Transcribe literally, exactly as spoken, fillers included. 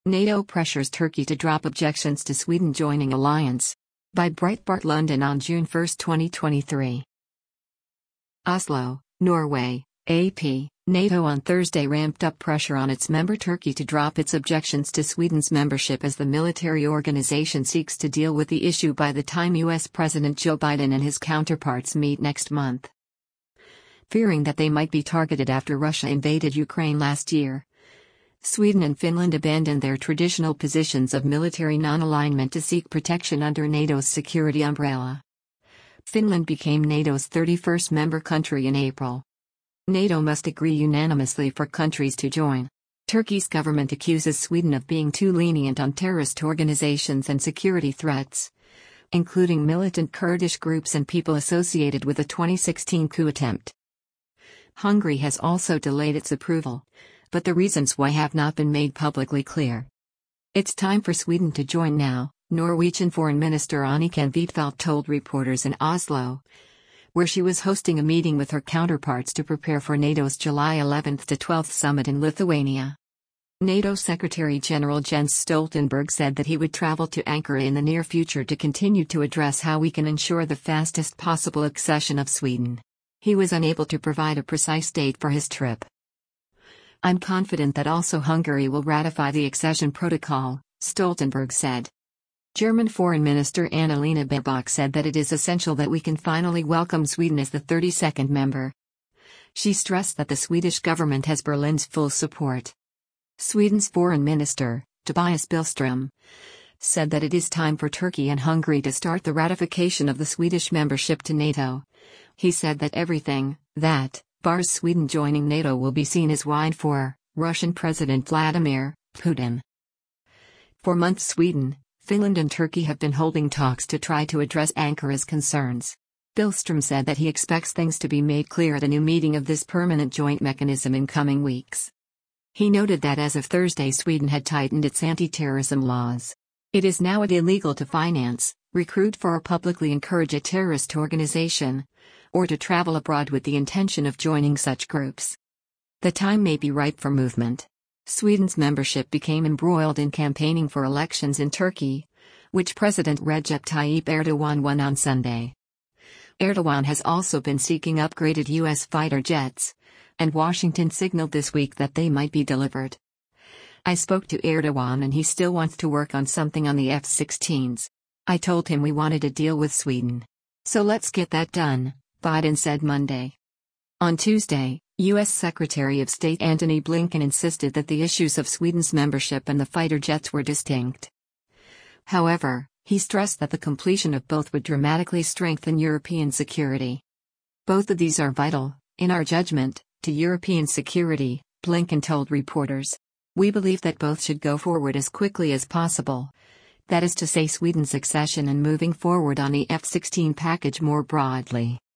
NATO pressures Turkey to drop objections to Sweden joining alliance. By Breitbart London on June first, twenty twenty-three. Oslo, Norway, A P. NATO on Thursday ramped up pressure on its member Turkey to drop its objections to Sweden's membership as the military organization seeks to deal with the issue by the time U S President Joe Biden and his counterparts meet next month. Fearing that they might be targeted after Russia invaded Ukraine last year, Sweden and Finland abandoned their traditional positions of military non-alignment to seek protection under NATO's security umbrella. Finland became NATO's thirty-first member country in April. NATO must agree unanimously for countries to join. Turkey's government accuses Sweden of being too lenient on terrorist organizations and security threats, including militant Kurdish groups and people associated with the twenty sixteen coup attempt. Hungary has also delayed its approval, but the reasons why have not been made publicly clear. It's time for Sweden to join now, Norwegian Foreign Minister Anniken Huitfeldt told reporters in Oslo, where she was hosting a meeting with her counterparts to prepare for NATO's July eleventh to twelfth summit in Lithuania. NATO Secretary-General Jens Stoltenberg said that he would travel to Ankara in the near future to continue to address how we can ensure the fastest possible accession of Sweden. He was unable to provide a precise date for his trip. I'm confident that also Hungary will ratify the accession protocol, Stoltenberg said. German Foreign Minister Annalena Baerbock said that it is essential that we can finally welcome Sweden as the thirty-second member. She stressed that the Swedish government has Berlin's full support. Sweden's Foreign Minister, Tobias Billström, said that it is time for Turkey and Hungary to start the ratification of the Swedish membership to NATO. He said that everything that bars Sweden joining NATO will be seen as wine for Russian President Vladimir Putin. For months Sweden, Finland and Turkey have been holding talks to try to address Ankara's concerns. Billström said that he expects things to be made clear at a new meeting of this permanent joint mechanism in coming weeks. He noted that as of Thursday Sweden had tightened its anti-terrorism laws. It is now illegal to finance, recruit for or publicly encourage a terrorist organization, or to travel abroad with the intention of joining such groups. The time may be ripe for movement. Sweden's membership became embroiled in campaigning for elections in Turkey, which President Recep Tayyip Erdogan won on Sunday. Erdogan has also been seeking upgraded U S fighter jets, and Washington signaled this week that they might be delivered. I spoke to Erdogan and he still wants to work on something on the F sixteens. I told him we wanted a deal with Sweden. So let's get that done, Biden said Monday. On Tuesday, U S Secretary of State Antony Blinken insisted that the issues of Sweden's membership and the fighter jets were distinct. However, he stressed that the completion of both would dramatically strengthen European security. Both of these are vital, in our judgment, to European security, Blinken told reporters. We believe that both should go forward as quickly as possible. That is to say Sweden's accession and moving forward on the F sixteen package more broadly.